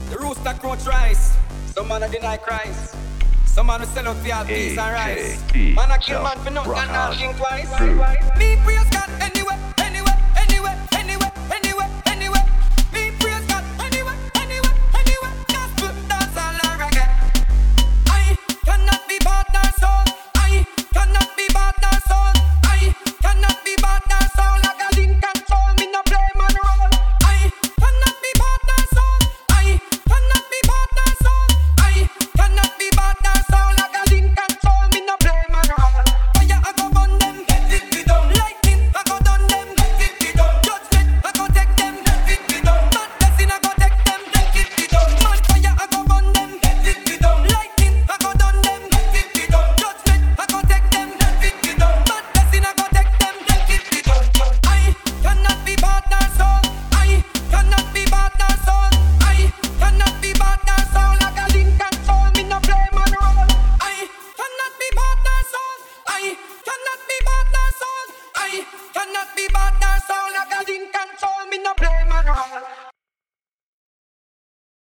The rooster crouch rise. Some man a deny Christ. Some man will sell out for your peace and rice. Man a kill man for nothing and not think twice. Me praise God anyway, anyway, anyway, anyway, anyway, anyway. Me praise God anyway, anyway, anyway. Gospel, dance and reggae. I cannot be bought nor sold. I cannot be bought nor sold. I cannot be bought nor sold. Like a Lincoln soul, me no play man role. I cannot be bought nor sold. I cannot be bought nor sold. I cannot be bought nor sold. Like a Lincoln soul, me no play man role. Fire I go burn them, let it be done. Lightning I go done them, let it be done. Judgment I go take them, let it be done. Mad blessing I go take them, let it be done. Mad fire I go burn them, let it be done. Lightning I go done them, let it be done. Judgment I go take them, let it be done. Mad blessing I go take them, let it be done. I cannot be bought nor sold. I cannot be bought nor sold. I cannot be bought nor sold. Like a Lincoln soul, me no play man role. I cannot be bought nor sold. I cannot be bought nor sold. I cannot be bought nor sold.